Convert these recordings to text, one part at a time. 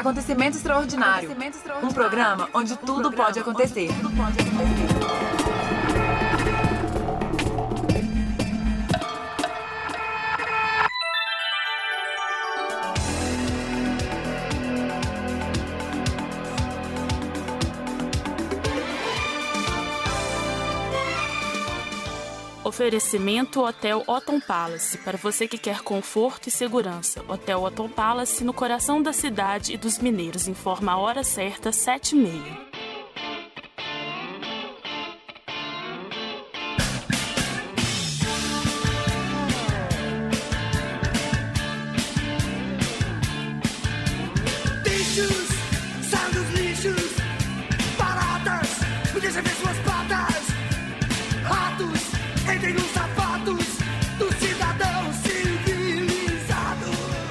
Acontecimento Extraordinário. Um programa onde tudo pode acontecer. Oferecimento Hotel Otton Palace, para você que quer conforto e segurança. Hotel Otton Palace, no coração da cidade e dos mineiros. Informa a hora certa, 7h30. Lixos, saiam dos lixos, baratas, me deixa ver suas patas, ratos, entrem nos sapatos do cidadão civilizado.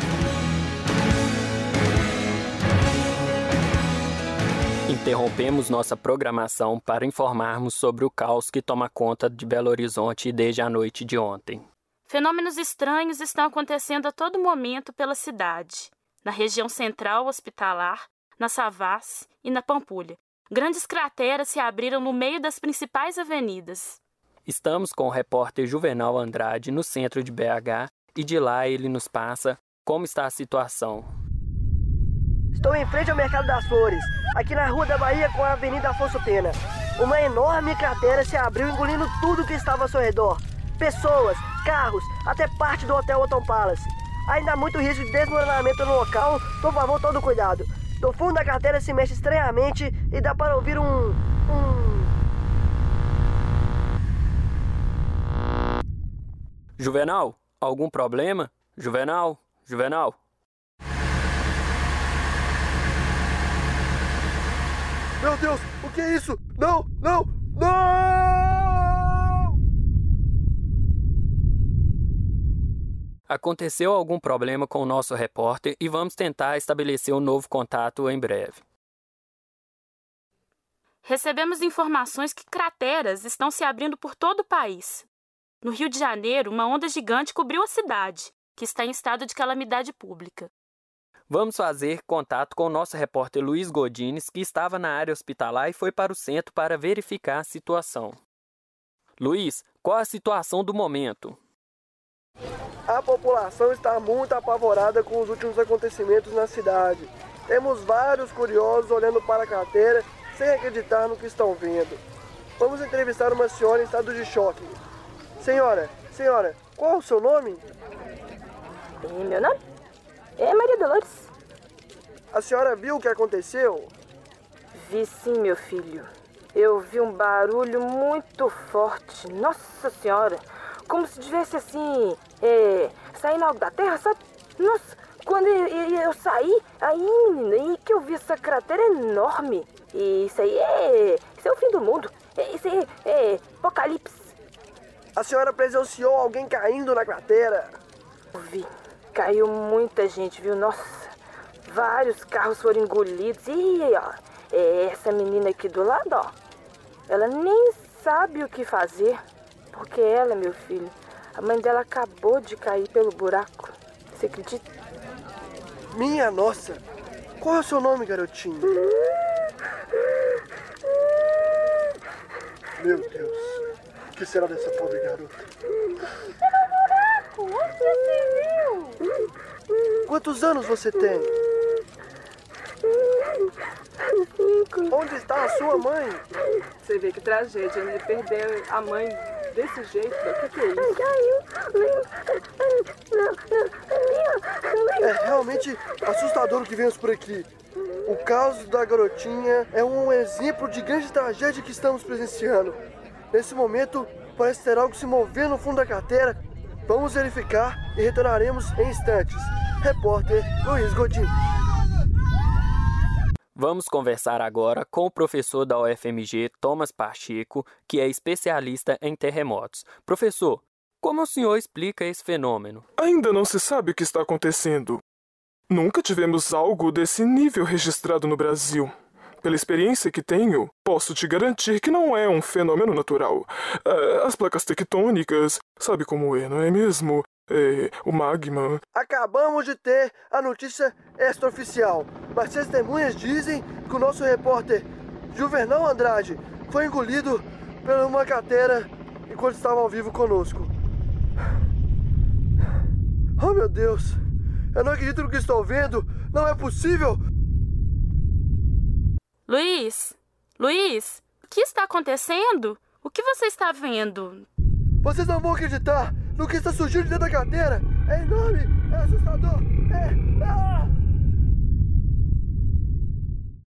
Interrompemos nossa programação para informarmos sobre o caos que toma conta de Belo Horizonte desde a noite de ontem. Fenômenos estranhos estão acontecendo a todo momento pela cidade. Na região central hospitalar, na Savassi e na Pampulha. Grandes crateras se abriram no meio das principais avenidas. Estamos com o repórter Juvenal Andrade no centro de BH e de lá ele nos passa como está a situação. Estou em frente ao Mercado das Flores, aqui na Rua da Bahia com a Avenida Afonso Pena. Uma enorme cratera se abriu engolindo tudo que estava ao seu redor. Pessoas, carros, até parte do Hotel Otton Palace. Ainda há muito risco de desmoronamento no local, por favor, todo cuidado. Do fundo da cratera se mexe estranhamente e dá para ouvir Juvenal, algum problema? Juvenal? Meu Deus, o que é isso? Não! Aconteceu algum problema com o nosso repórter e vamos tentar estabelecer um novo contato em breve. Recebemos informações que crateras estão se abrindo por todo o país. No Rio de Janeiro, uma onda gigante cobriu a cidade, que está em estado de calamidade pública. Vamos fazer contato com o nosso repórter Luiz Godines, que estava na área hospitalar e foi para o centro para verificar a situação. Luiz, qual a situação do momento? A população está muito apavorada com os últimos acontecimentos na cidade. Temos vários curiosos olhando para a cratera sem acreditar no que estão vendo. Vamos entrevistar uma senhora em estado de choque. Senhora, qual é o seu nome? Meu nome é Maria Dolores. A senhora viu o que aconteceu? Vi sim, meu filho. Eu vi um barulho muito forte. Nossa Senhora! Como se tivesse assim, saindo algo da terra, sabe? Nossa, quando eu saí, aí, menina, e que eu vi essa cratera enorme. E isso aí isso é o fim do mundo. Isso aí é apocalipse. A senhora presenciou alguém caindo na cratera? Eu vi. Caiu muita gente, viu? Nossa, vários carros foram engolidos. E, ó, essa menina aqui do lado, ó, ela nem sabe o que fazer. Porque ela, meu filho, a mãe dela acabou de cair pelo buraco. Você acredita? Minha nossa! Qual é o seu nome, garotinho? Meu Deus! O que será dessa pobre garota? Tá no buraco! Onde você viu? Quantos anos você tem? 5. Onde está a sua mãe? Você vê que tragédia, né? Perder a mãe desse jeito. O que é isso? É realmente assustador o que vemos por aqui. O caso da garotinha é um exemplo de grande tragédia que estamos presenciando. Nesse momento, parece ter algo se movendo no fundo da cratera. Vamos verificar e retornaremos em instantes. Repórter Luiz Godinho. Vamos conversar agora com o professor da UFMG, Thomas Pacheco, que é especialista em terremotos. Professor, como o senhor explica esse fenômeno? Ainda não se sabe o que está acontecendo. Nunca tivemos algo desse nível registrado no Brasil. Pela experiência que tenho, posso te garantir que não é um fenômeno natural. As placas tectônicas, sabe como é, não é mesmo? O magma... Acabamos de ter a notícia extraoficial, mas testemunhas dizem que o nosso repórter Juvenal Andrade foi engolido por uma cratera enquanto estava ao vivo conosco. Oh, meu Deus! Eu não acredito no que estou vendo! Não é possível! Luiz, o que está acontecendo? O que você está vendo? Vocês não vão acreditar no que está surgindo dentro da cratera! É enorme! É assustador!